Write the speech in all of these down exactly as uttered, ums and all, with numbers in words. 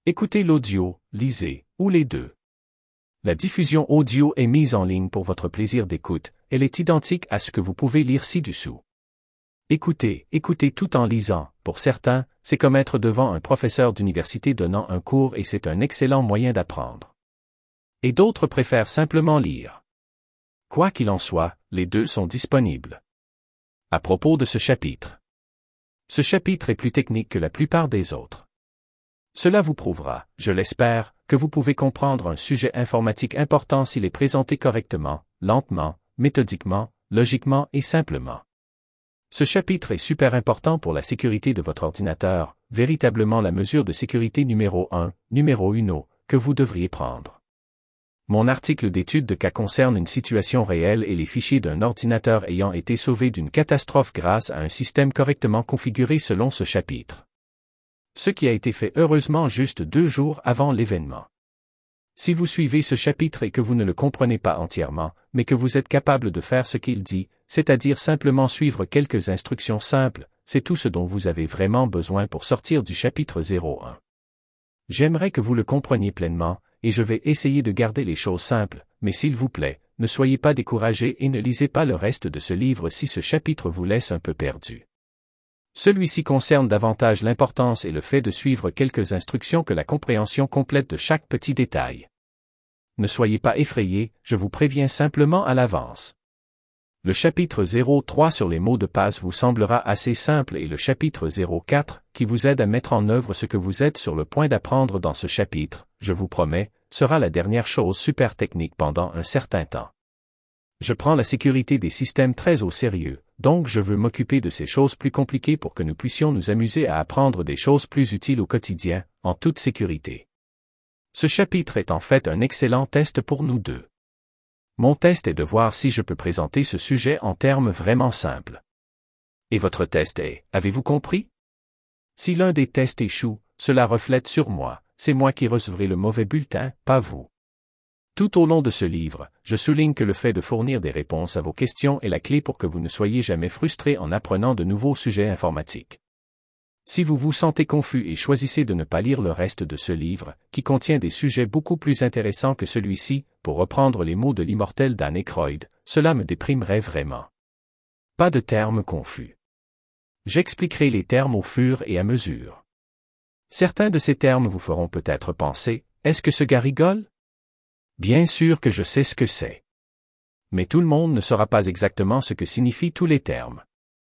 Écoutez l'audio, lisez, ou les deux. La diffusion audio est mise en ligne pour votre plaisir d'écoute, elle est identique à ce que vous pouvez lire ci-dessous. Écoutez, écoutez tout en lisant, pour certains, c'est comme être devant un professeur d'université donnant un cours et c'est un excellent moyen d'apprendre. Et d'autres préfèrent simplement lire. Quoi qu'il en soit, les deux sont disponibles. À propos de ce chapitre. Ce chapitre est plus technique que la plupart des autres. Cela vous prouvera, je l'espère, que vous pouvez comprendre un sujet informatique important s'il est présenté correctement, lentement, méthodiquement, logiquement et simplement. Ce chapitre est super important pour la sécurité de votre ordinateur, véritablement la mesure de sécurité numéro un, numéro uno, que vous devriez prendre. Mon article d'étude de cas concerne une situation réelle et les fichiers d'un ordinateur ayant été sauvés d'une catastrophe grâce à un système correctement configuré selon ce chapitre. Ce qui a été fait heureusement juste deux jours avant l'événement. Si vous suivez ce chapitre et que vous ne le comprenez pas entièrement, mais que vous êtes capable de faire ce qu'il dit, c'est-à-dire simplement suivre quelques instructions simples, c'est tout ce dont vous avez vraiment besoin pour sortir du chapitre zéro un. J'aimerais que vous le compreniez pleinement, et je vais essayer de garder les choses simples, mais s'il vous plaît, ne soyez pas découragés et ne lisez pas le reste de ce livre si ce chapitre vous laisse un peu perdu. Celui-ci concerne davantage l'importance et le fait de suivre quelques instructions que la compréhension complète de chaque petit détail. Ne soyez pas effrayés, je vous préviens simplement à l'avance. Le chapitre zéro trois sur les mots de passe vous semblera assez simple et le chapitre zéro quatre, qui vous aide à mettre en œuvre ce que vous êtes sur le point d'apprendre dans ce chapitre, je vous promets, sera la dernière chose super technique pendant un certain temps. Je prends la sécurité des systèmes très au sérieux, donc je veux m'occuper de ces choses plus compliquées pour que nous puissions nous amuser à apprendre des choses plus utiles au quotidien, en toute sécurité. Ce chapitre est en fait un excellent test pour nous deux. Mon test est de voir si je peux présenter ce sujet en termes vraiment simples. Et votre test est, avez-vous compris? Si l'un des tests échoue, cela reflète sur moi, c'est moi qui recevrai le mauvais bulletin, pas vous. Tout au long de ce livre, je souligne que le fait de fournir des réponses à vos questions est la clé pour que vous ne soyez jamais frustrés en apprenant de nouveaux sujets informatiques. Si vous vous sentez confus et choisissez de ne pas lire le reste de ce livre, qui contient des sujets beaucoup plus intéressants que celui-ci, pour reprendre les mots de l'immortel Dan Aykroyd, cela me déprimerait vraiment. Pas de termes confus. J'expliquerai les termes au fur et à mesure. Certains de ces termes vous feront peut-être penser, est-ce que ce gars rigole? Bien sûr que je sais ce que c'est. Mais tout le monde ne saura pas exactement ce que signifient tous les termes.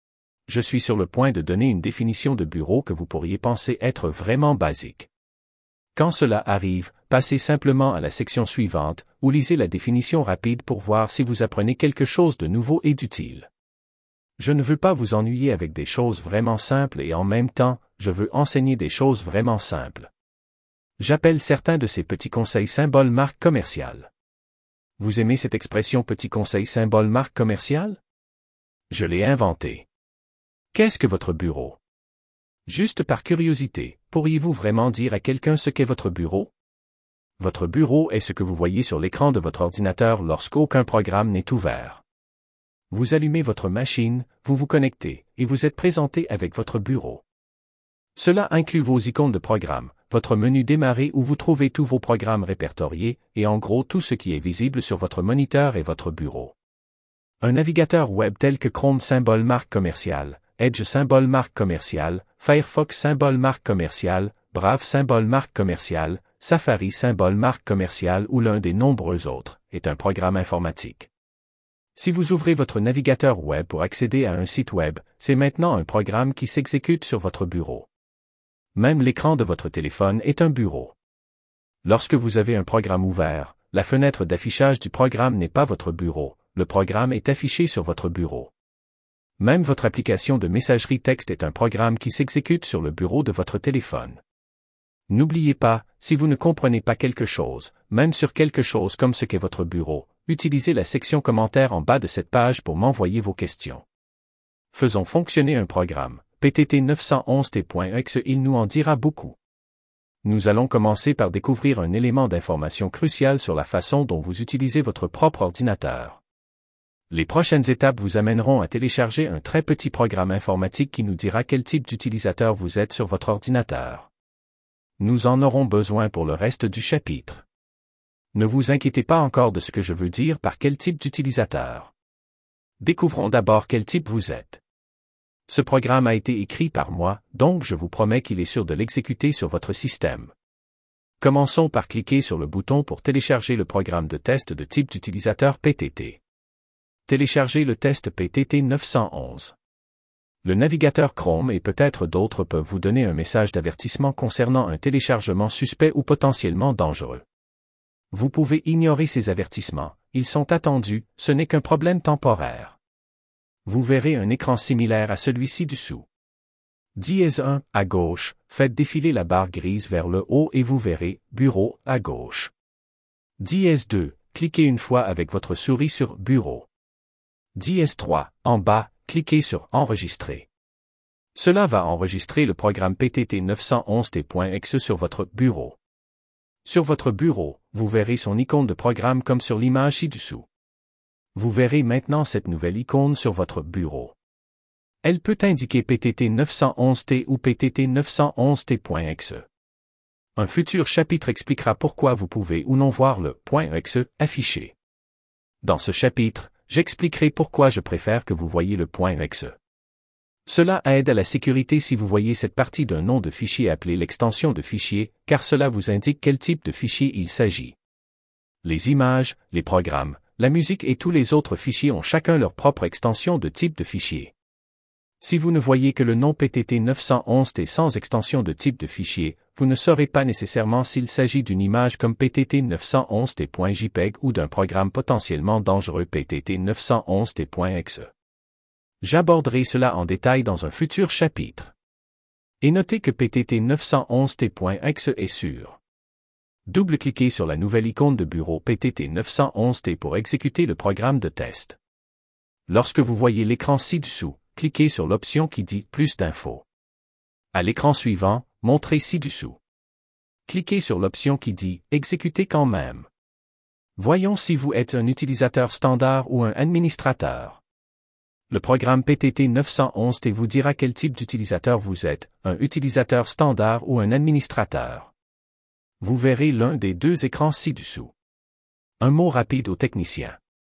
Je suis sur le point de donner une définition de bureau que vous pourriez penser être vraiment basique. Quand cela arrive, passez simplement à la section suivante, ou lisez la définition rapide pour voir si vous apprenez quelque chose de nouveau et d'utile. Je ne veux pas vous ennuyer avec des choses vraiment simples et en même temps, je veux enseigner des choses vraiment simples. J'appelle certains de ces petits conseils symboles marque commerciale. Vous aimez cette expression petit conseil symbole marque commerciale? Je l'ai inventé. Qu'est-ce que votre bureau? Juste par curiosité, pourriez-vous vraiment dire à quelqu'un ce qu'est votre bureau? Votre bureau est ce que vous voyez sur l'écran de votre ordinateur lorsqu'aucun programme n'est ouvert. Vous allumez votre machine, vous vous connectez, et vous êtes présenté avec votre bureau. Cela inclut vos icônes de programme, votre menu démarrer où vous trouvez tous vos programmes répertoriés, et en gros tout ce qui est visible sur votre moniteur et votre bureau. Un navigateur web tel que Chrome symbole marque commerciale, Edge symbole marque commerciale, Firefox symbole marque commerciale, Brave symbole marque commerciale, Safari symbole marque commerciale ou l'un des nombreux autres, est un programme informatique. Si vous ouvrez votre navigateur web pour accéder à un site web, c'est maintenant un programme qui s'exécute sur votre bureau. Même l'écran de votre téléphone est un bureau. Lorsque vous avez un programme ouvert, la fenêtre d'affichage du programme n'est pas votre bureau, le programme est affiché sur votre bureau. Même votre application de messagerie texte est un programme qui s'exécute sur le bureau de votre téléphone. N'oubliez pas, si vous ne comprenez pas quelque chose, même sur quelque chose comme ce qu'est votre bureau, utilisez la section commentaires en bas de cette page pour m'envoyer vos questions. Faisons fonctionner un programme. P T T neuf cent onze T point E X E il nous en dira beaucoup. Nous allons commencer par découvrir un élément d'information crucial sur la façon dont vous utilisez votre propre ordinateur. Les prochaines étapes vous amèneront à télécharger un très petit programme informatique qui nous dira quel type d'utilisateur vous êtes sur votre ordinateur. Nous en aurons besoin pour le reste du chapitre. Ne vous inquiétez pas encore de ce que je veux dire par quel type d'utilisateur. Découvrons d'abord quel type vous êtes. Ce programme a été écrit par moi, donc je vous promets qu'il est sûr de l'exécuter sur votre système. Commençons par cliquer sur le bouton pour télécharger le programme de test de type d'utilisateur P T T. Téléchargez le test P T T neuf cent onze. Le navigateur Chrome et peut-être d'autres peuvent vous donner un message d'avertissement concernant un téléchargement suspect ou potentiellement dangereux. Vous pouvez ignorer ces avertissements, ils sont attendus, ce n'est qu'un problème temporaire. Vous verrez un écran similaire à celui-ci dessous. Dièse un, à gauche, faites défiler la barre grise vers le haut et vous verrez « Bureau » à gauche. Dièse deux, cliquez une fois avec votre souris sur « Bureau ». Dièse trois, en bas, cliquez sur « Enregistrer ». Cela va enregistrer le programme P T T neuf cent onze T.exe sur votre bureau. Sur votre bureau, vous verrez son icône de programme comme sur l'image ci-dessous. Vous verrez maintenant cette nouvelle icône sur votre bureau. Elle peut indiquer P T T neuf cent onze T ou P T T neuf cent onze T.exe. Un futur chapitre expliquera pourquoi vous pouvez ou non voir le .exe affiché. Dans ce chapitre, j'expliquerai pourquoi je préfère que vous voyiez le .exe. Cela aide à la sécurité si vous voyez cette partie d'un nom de fichier appelé l'extension de fichier, car cela vous indique quel type de fichier il s'agit. Les images, les programmes, la musique et tous les autres fichiers ont chacun leur propre extension de type de fichier. Si vous ne voyez que le nom P T T neuf cent onze T sans extension de type de fichier, vous ne saurez pas nécessairement s'il s'agit d'une image comme P T T neuf cent onze T.jpeg ou d'un programme potentiellement dangereux P T T neuf cent onze T.exe. J'aborderai cela en détail dans un futur chapitre. Et notez que P T T neuf cent onze T.exe est sûr. Double-cliquez sur la nouvelle icône de bureau P T T neuf cent onze T pour exécuter le programme de test. Lorsque vous voyez l'écran ci-dessous, cliquez sur l'option qui dit « Plus d'infos ». À l'écran suivant, montrez ci-dessous. Cliquez sur l'option qui dit « Exécuter quand même ». Voyons si vous êtes un utilisateur standard ou un administrateur. Le programme P T T neuf cent onze T vous dira quel type d'utilisateur vous êtes, un utilisateur standard ou un administrateur. Vous verrez l'un des deux écrans ci-dessous. Un mot rapide aux techniciens.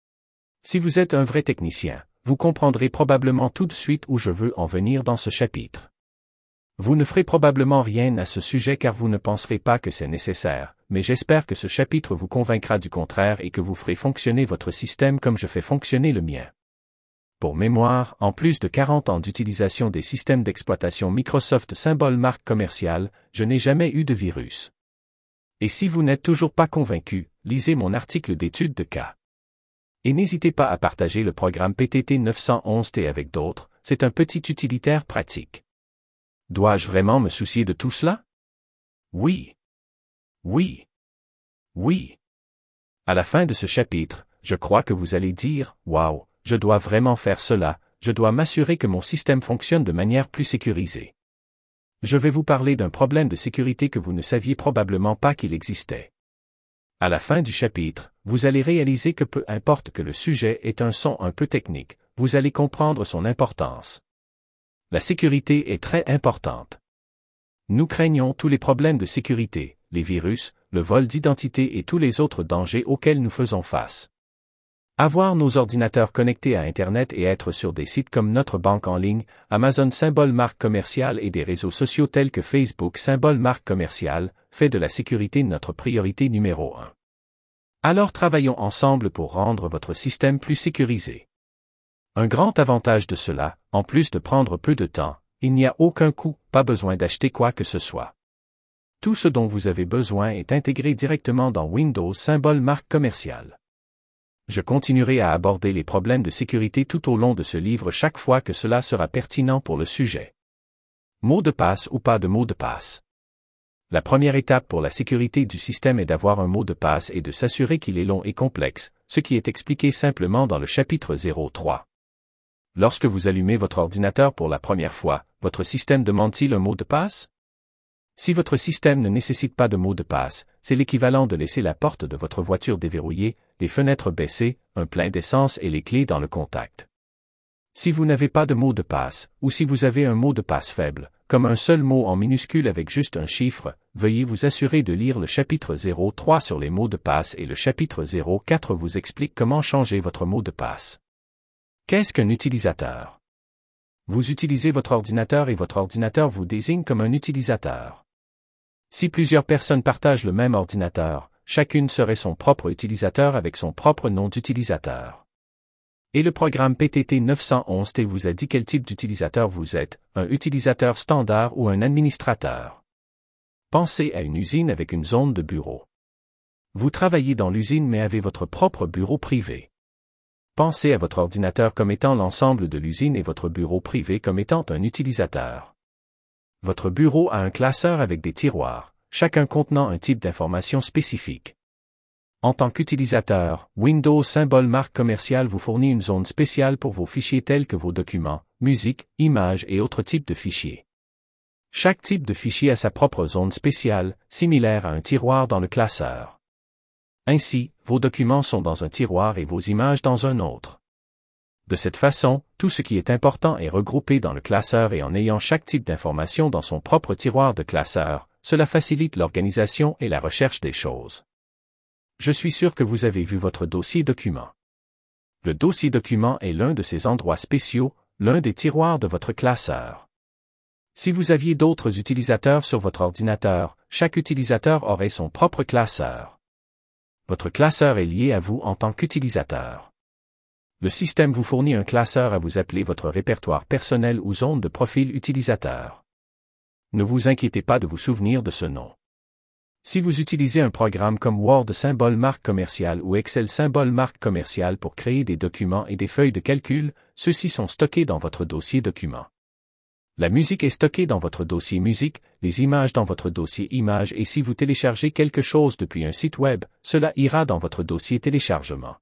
Si vous êtes un vrai technicien, vous comprendrez probablement tout de suite où je veux en venir dans ce chapitre. Vous ne ferez probablement rien à ce sujet car vous ne penserez pas que c'est nécessaire, mais j'espère que ce chapitre vous convaincra du contraire et que vous ferez fonctionner votre système comme je fais fonctionner le mien. Pour mémoire, en plus de quarante ans d'utilisation des systèmes d'exploitation Microsoft symbole marque commerciale, je n'ai jamais eu de virus. Et si vous n'êtes toujours pas convaincu, lisez mon article d'étude de cas. Et n'hésitez pas à partager le programme P T T neuf cent onze T avec d'autres, c'est un petit utilitaire pratique. Dois-je vraiment me soucier de tout cela? Oui. Oui. Oui. À la fin de ce chapitre, je crois que vous allez dire, « Waouh, je dois vraiment faire cela, je dois m'assurer que mon système fonctionne de manière plus sécurisée. » Je vais vous parler d'un problème de sécurité que vous ne saviez probablement pas qu'il existait. À la fin du chapitre, vous allez réaliser que peu importe que le sujet ait un son un peu technique, vous allez comprendre son importance. La sécurité est très importante. Nous craignons tous les problèmes de sécurité, les virus, le vol d'identité et tous les autres dangers auxquels nous faisons face. Avoir nos ordinateurs connectés à Internet et être sur des sites comme notre banque en ligne, Amazon symbole marque commerciale et des réseaux sociaux tels que Facebook symbole marque commerciale, fait de la sécurité notre priorité numéro un. Alors travaillons ensemble pour rendre votre système plus sécurisé. Un grand avantage de cela, en plus de prendre peu de temps, il n'y a aucun coût, pas besoin d'acheter quoi que ce soit. Tout ce dont vous avez besoin est intégré directement dans Windows symbole marque commerciale. Je continuerai à aborder les problèmes de sécurité tout au long de ce livre chaque fois que cela sera pertinent pour le sujet. Mot de passe ou pas de mot de passe. La première étape pour la sécurité du système est d'avoir un mot de passe et de s'assurer qu'il est long et complexe, ce qui est expliqué simplement dans le chapitre zéro trois. Lorsque vous allumez votre ordinateur pour la première fois, votre système demande-t-il un mot de passe? Si votre système ne nécessite pas de mot de passe, c'est l'équivalent de laisser la porte de votre voiture déverrouillée, les fenêtres baissées, un plein d'essence et les clés dans le contact. Si vous n'avez pas de mot de passe, ou si vous avez un mot de passe faible, comme un seul mot en minuscule avec juste un chiffre, veuillez vous assurer de lire le chapitre zéro trois sur les mots de passe et le chapitre zéro quatre vous explique comment changer votre mot de passe. Qu'est-ce qu'un utilisateur? Vous utilisez votre ordinateur et votre ordinateur vous désigne comme un utilisateur. Si plusieurs personnes partagent le même ordinateur, chacune serait son propre utilisateur avec son propre nom d'utilisateur. Et le programme P T T neuf cent onze T vous a dit quel type d'utilisateur vous êtes, un utilisateur standard ou un administrateur. Pensez à une usine avec une zone de bureau. Vous travaillez dans l'usine mais avez votre propre bureau privé. Pensez à votre ordinateur comme étant l'ensemble de l'usine et votre bureau privé comme étant un utilisateur. Votre bureau a un classeur avec des tiroirs, chacun contenant un type d'information spécifique. En tant qu'utilisateur, Windows symbole marque commerciale vous fournit une zone spéciale pour vos fichiers tels que vos documents, musique, images et autres types de fichiers. Chaque type de fichier a sa propre zone spéciale, similaire à un tiroir dans le classeur. Ainsi, vos documents sont dans un tiroir et vos images dans un autre. De cette façon, tout ce qui est important est regroupé dans le classeur et en ayant chaque type d'information dans son propre tiroir de classeur, cela facilite l'organisation et la recherche des choses. Je suis sûr que vous avez vu votre dossier document. Le dossier document est l'un de ces endroits spéciaux, l'un des tiroirs de votre classeur. Si vous aviez d'autres utilisateurs sur votre ordinateur, chaque utilisateur aurait son propre classeur. Votre classeur est lié à vous en tant qu'utilisateur. Le système vous fournit un classeur à vous appeler votre répertoire personnel ou zone de profil utilisateur. Ne vous inquiétez pas de vous souvenir de ce nom. Si vous utilisez un programme comme Word symbole marque commerciale ou Excel symbole marque commerciale pour créer des documents et des feuilles de calcul, ceux-ci sont stockés dans votre dossier document. La musique est stockée dans votre dossier musique, les images dans votre dossier images et si vous téléchargez quelque chose depuis un site web, cela ira dans votre dossier téléchargement.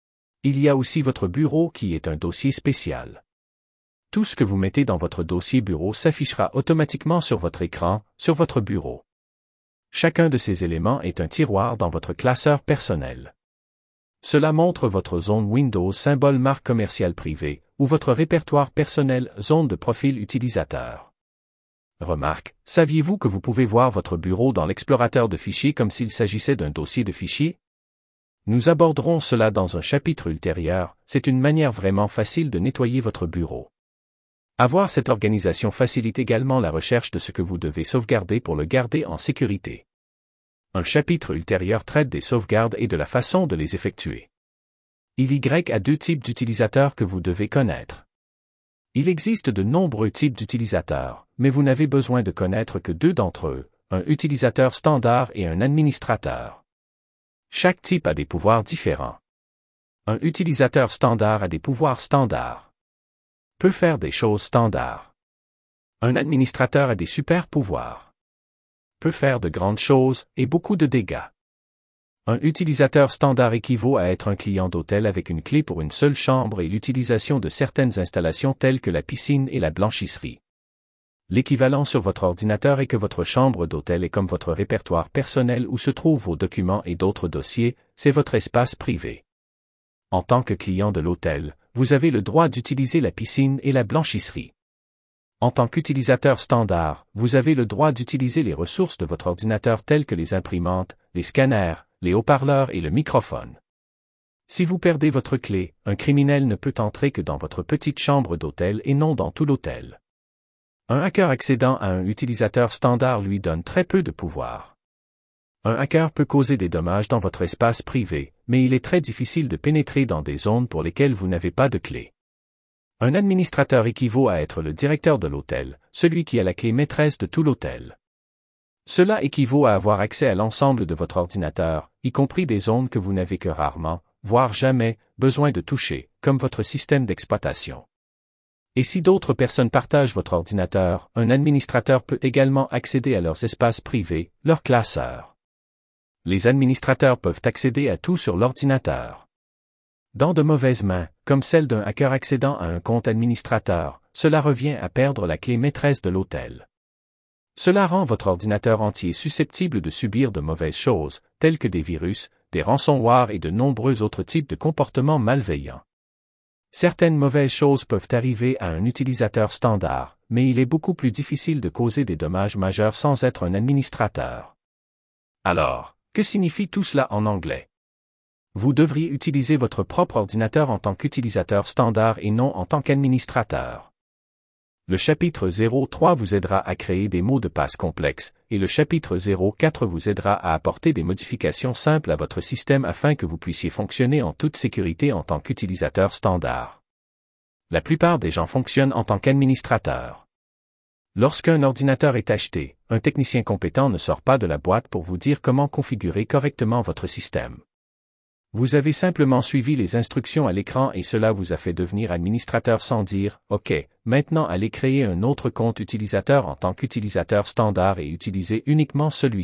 Il y a aussi votre bureau qui est un dossier spécial. Tout ce que vous mettez dans votre dossier bureau s'affichera automatiquement sur votre écran, sur votre bureau. Chacun de ces éléments est un tiroir dans votre classeur personnel. Cela montre votre zone Windows symbole marque commerciale privée, ou votre répertoire personnel zone de profil utilisateur. Remarque, saviez-vous que vous pouvez voir votre bureau dans l'explorateur de fichiers comme s'il s'agissait d'un dossier de fichiers? Nous aborderons cela dans un chapitre ultérieur, c'est une manière vraiment facile de nettoyer votre bureau. Avoir cette organisation facilite également la recherche de ce que vous devez sauvegarder pour le garder en sécurité. Un chapitre ultérieur traite des sauvegardes et de la façon de les effectuer. Il y a deux types d'utilisateurs que vous devez connaître. Il existe de nombreux types d'utilisateurs, mais vous n'avez besoin de connaître que deux d'entre eux, un utilisateur standard et un administrateur. Chaque type a des pouvoirs différents. Un utilisateur standard a des pouvoirs standards. Peut faire des choses standards. Un administrateur a des super pouvoirs. Peut faire de grandes choses et beaucoup de dégâts. Un utilisateur standard équivaut à être un client d'hôtel avec une clé pour une seule chambre et l'utilisation de certaines installations telles que la piscine et la blanchisserie. L'équivalent sur votre ordinateur est que votre chambre d'hôtel est comme votre répertoire personnel où se trouvent vos documents et d'autres dossiers, c'est votre espace privé. En tant que client de l'hôtel, vous avez le droit d'utiliser la piscine et la blanchisserie. En tant qu'utilisateur standard, vous avez le droit d'utiliser les ressources de votre ordinateur telles que les imprimantes, les scanners, les haut-parleurs et le microphone. Si vous perdez votre clé, un criminel ne peut entrer que dans votre petite chambre d'hôtel et non dans tout l'hôtel. Un hacker accédant à un utilisateur standard lui donne très peu de pouvoir. Un hacker peut causer des dommages dans votre espace privé, mais il est très difficile de pénétrer dans des zones pour lesquelles vous n'avez pas de clé. Un administrateur équivaut à être le directeur de l'hôtel, celui qui a la clé maîtresse de tout l'hôtel. Cela équivaut à avoir accès à l'ensemble de votre ordinateur, y compris des zones que vous n'avez que rarement, voire jamais, besoin de toucher, comme votre système d'exploitation. Et si d'autres personnes partagent votre ordinateur, un administrateur peut également accéder à leurs espaces privés, leurs classeurs. Les administrateurs peuvent accéder à tout sur l'ordinateur. Dans de mauvaises mains, comme celle d'un hacker accédant à un compte administrateur, cela revient à perdre la clé maîtresse de l'hôtel. Cela rend votre ordinateur entier susceptible de subir de mauvaises choses, telles que des virus, des ransomware et de nombreux autres types de comportements malveillants. Certaines mauvaises choses peuvent arriver à un utilisateur standard, mais il est beaucoup plus difficile de causer des dommages majeurs sans être un administrateur. Alors, que signifie tout cela en anglais? Vous devriez utiliser votre propre ordinateur en tant qu'utilisateur standard et non en tant qu'administrateur. Le chapitre zéro trois vous aidera à créer des mots de passe complexes, et le chapitre zéro quatre vous aidera à apporter des modifications simples à votre système afin que vous puissiez fonctionner en toute sécurité en tant qu'utilisateur standard. La plupart des gens fonctionnent en tant qu'administrateur. Lorsqu'un ordinateur est acheté, un technicien compétent ne sort pas de la boîte pour vous dire comment configurer correctement votre système. Vous avez simplement suivi les instructions à l'écran et cela vous a fait devenir administrateur sans dire « OK, maintenant allez créer un autre compte utilisateur en tant qu'utilisateur standard et utilisez uniquement celui-ci. »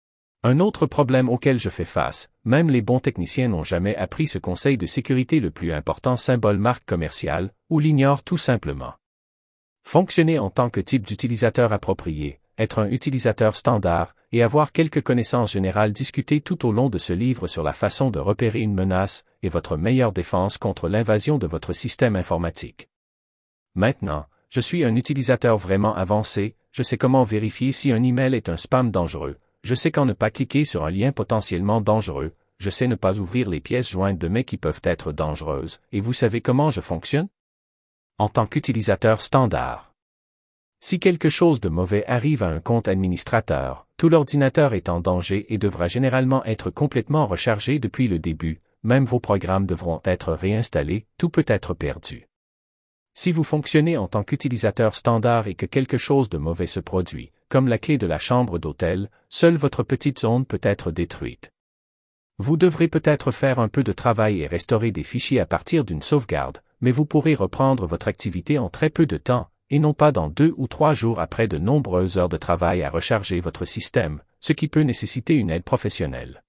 Un autre problème auquel je fais face, même les bons techniciens n'ont jamais appris ce conseil de sécurité le plus important symbole marque commerciale, ou l'ignorent tout simplement. Fonctionner en tant que type d'utilisateur approprié, être un utilisateur standard, et avoir quelques connaissances générales discutées tout au long de ce livre sur la façon de repérer une menace, est votre meilleure défense contre l'invasion de votre système informatique. Maintenant, je suis un utilisateur vraiment avancé, je sais comment vérifier si un email est un spam dangereux, je sais quand ne pas cliquer sur un lien potentiellement dangereux, je sais ne pas ouvrir les pièces jointes de mails qui peuvent être dangereuses, et vous savez comment je fonctionne? En tant qu'utilisateur standard. Si quelque chose de mauvais arrive à un compte administrateur, tout l'ordinateur est en danger et devra généralement être complètement rechargé depuis le début, même vos programmes devront être réinstallés, tout peut être perdu. Si vous fonctionnez en tant qu'utilisateur standard et que quelque chose de mauvais se produit, comme la clé de la chambre d'hôtel, seule votre petite zone peut être détruite. Vous devrez peut-être faire un peu de travail et restaurer des fichiers à partir d'une sauvegarde, mais vous pourrez reprendre votre activité en très peu de temps, et non pas dans deux ou trois jours après de nombreuses heures de travail à recharger votre système, ce qui peut nécessiter une aide professionnelle.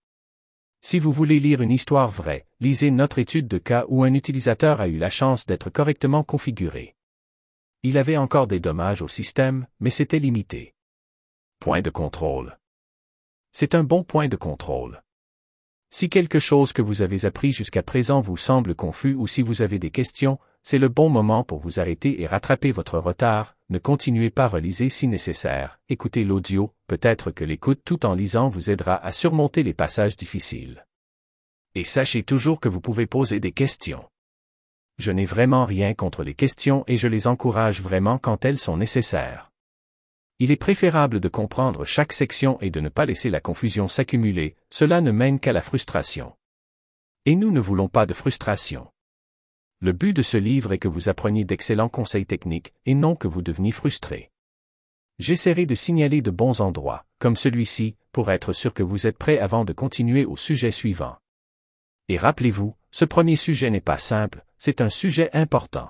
Si vous voulez lire une histoire vraie, lisez notre étude de cas où un utilisateur a eu la chance d'être correctement configuré. Il avait encore des dommages au système, mais c'était limité. Point de contrôle. C'est un bon point de contrôle. Si quelque chose que vous avez appris jusqu'à présent vous semble confus ou si vous avez des questions, c'est le bon moment pour vous arrêter et rattraper votre retard, ne continuez pas, relisez si nécessaire, écoutez l'audio, peut-être que l'écoute tout en lisant vous aidera à surmonter les passages difficiles. Et sachez toujours que vous pouvez poser des questions. Je n'ai vraiment rien contre les questions et je les encourage vraiment quand elles sont nécessaires. Il est préférable de comprendre chaque section et de ne pas laisser la confusion s'accumuler, cela ne mène qu'à la frustration. Et nous ne voulons pas de frustration. Le but de ce livre est que vous appreniez d'excellents conseils techniques, et non que vous deveniez frustré. J'essaierai de signaler de bons endroits, comme celui-ci, pour être sûr que vous êtes prêts avant de continuer au sujet suivant. Et rappelez-vous, ce premier sujet n'est pas simple, c'est un sujet important.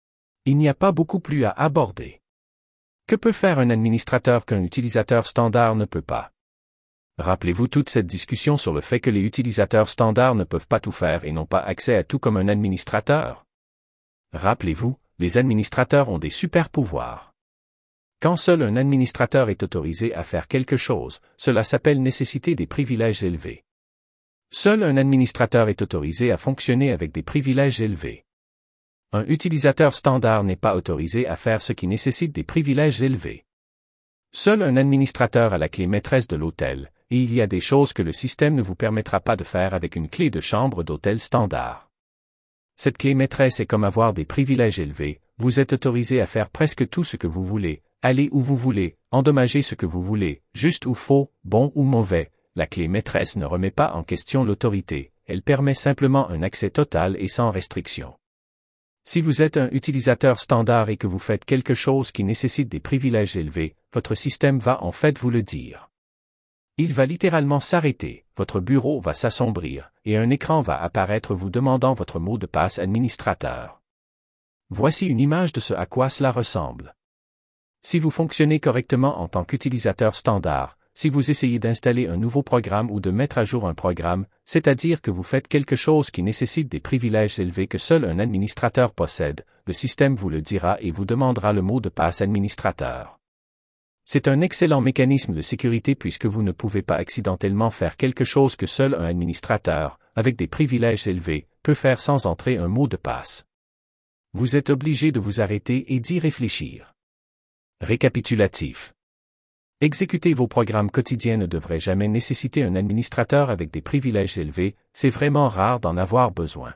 Il n'y a pas beaucoup plus à aborder. Que peut faire un administrateur qu'un utilisateur standard ne peut pas? Rappelez-vous toute cette discussion sur le fait que les utilisateurs standards ne peuvent pas tout faire et n'ont pas accès à tout comme un administrateur. Rappelez-vous, les administrateurs ont des super pouvoirs. Quand seul un administrateur est autorisé à faire quelque chose, cela s'appelle nécessiter des privilèges élevés. Seul un administrateur est autorisé à fonctionner avec des privilèges élevés. Un utilisateur standard n'est pas autorisé à faire ce qui nécessite des privilèges élevés. Seul un administrateur a la clé maîtresse de l'hôtel, et il y a des choses que le système ne vous permettra pas de faire avec une clé de chambre d'hôtel standard. Cette clé maîtresse est comme avoir des privilèges élevés, vous êtes autorisé à faire presque tout ce que vous voulez, aller où vous voulez, endommager ce que vous voulez, juste ou faux, bon ou mauvais. La clé maîtresse ne remet pas en question l'autorité, elle permet simplement un accès total et sans restriction. Si vous êtes un utilisateur standard et que vous faites quelque chose qui nécessite des privilèges élevés, votre système va en fait vous le dire. Il va littéralement s'arrêter, votre bureau va s'assombrir, et un écran va apparaître vous demandant votre mot de passe administrateur. Voici une image de ce à quoi cela ressemble. Si vous fonctionnez correctement en tant qu'utilisateur standard, si vous essayez d'installer un nouveau programme ou de mettre à jour un programme, c'est-à-dire que vous faites quelque chose qui nécessite des privilèges élevés que seul un administrateur possède, le système vous le dira et vous demandera le mot de passe administrateur. C'est un excellent mécanisme de sécurité puisque vous ne pouvez pas accidentellement faire quelque chose que seul un administrateur, avec des privilèges élevés, peut faire sans entrer un mot de passe. Vous êtes obligé de vous arrêter et d'y réfléchir. Récapitulatif. Exécuter vos programmes quotidiens ne devrait jamais nécessiter un administrateur avec des privilèges élevés, c'est vraiment rare d'en avoir besoin.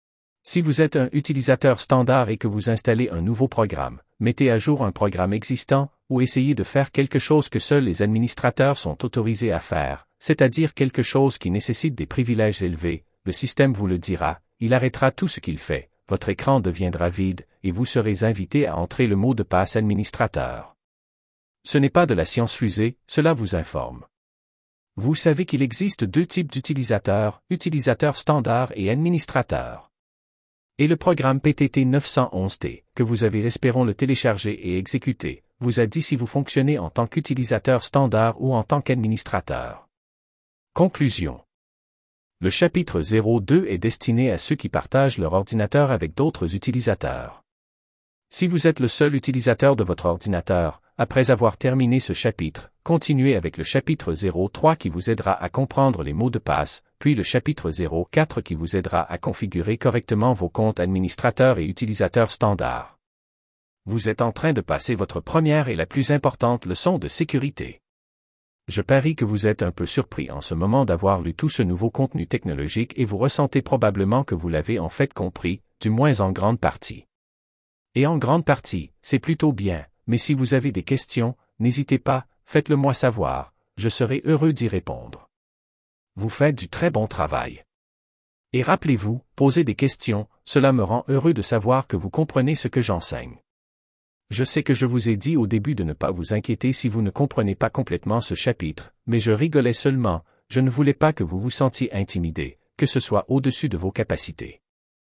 Si vous êtes un utilisateur standard et que vous installez un nouveau programme, mettez à jour un programme existant, ou essayez de faire quelque chose que seuls les administrateurs sont autorisés à faire, c'est-à-dire quelque chose qui nécessite des privilèges élevés, le système vous le dira, il arrêtera tout ce qu'il fait, votre écran deviendra vide, et vous serez invité à entrer le mot de passe administrateur. Ce n'est pas de la science-fusée, cela vous informe. Vous savez qu'il existe deux types d'utilisateurs, utilisateurs standards et administrateurs. Et le programme P T T neuf cent onze T, que vous avez espérons le télécharger et exécuter, vous a dit si vous fonctionnez en tant qu'utilisateur standard ou en tant qu'administrateur. Conclusion. Le chapitre zéro deux est destiné à ceux qui partagent leur ordinateur avec d'autres utilisateurs. Si vous êtes le seul utilisateur de votre ordinateur, après avoir terminé ce chapitre, continuez avec le chapitre zéro trois qui vous aidera à comprendre les mots de passe, puis le chapitre zéro quatre qui vous aidera à configurer correctement vos comptes administrateurs et utilisateurs standards. Vous êtes en train de passer votre première et la plus importante leçon de sécurité. Je parie que vous êtes un peu surpris en ce moment d'avoir lu tout ce nouveau contenu technologique et vous ressentez probablement que vous l'avez en fait compris, du moins en grande partie. Et en grande partie, c'est plutôt bien, mais si vous avez des questions, n'hésitez pas, faites-le moi savoir, je serai heureux d'y répondre. Vous faites du très bon travail. Et rappelez-vous, posez des questions, cela me rend heureux de savoir que vous comprenez ce que j'enseigne. Je sais que je vous ai dit au début de ne pas vous inquiéter si vous ne comprenez pas complètement ce chapitre, mais je rigolais seulement, je ne voulais pas que vous vous sentiez intimidé, que ce soit au-dessus de vos capacités.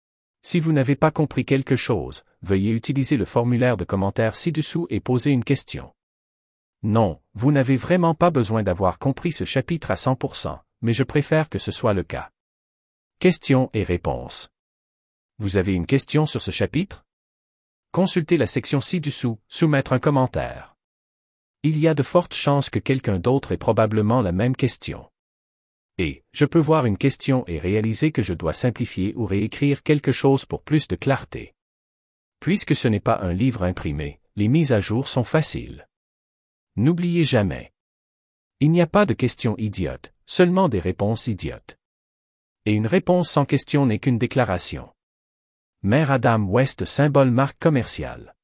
Si vous n'avez pas compris quelque chose, veuillez utiliser le formulaire de commentaire ci-dessous et poser une question. Non, vous n'avez vraiment pas besoin d'avoir compris ce chapitre à cent pour cent, mais je préfère que ce soit le cas. Questions et réponses. Vous avez une question sur ce chapitre? Consultez la section ci-dessous, soumettre un commentaire. Il y a de fortes chances que quelqu'un d'autre ait probablement la même question. Et, je peux voir une question et réaliser que je dois simplifier ou réécrire quelque chose pour plus de clarté. Puisque ce n'est pas un livre imprimé, les mises à jour sont faciles. N'oubliez jamais. Il n'y a pas de questions idiotes, seulement des réponses idiotes. Et une réponse sans question n'est qu'une déclaration. Mère Adam West symbole marque commerciale.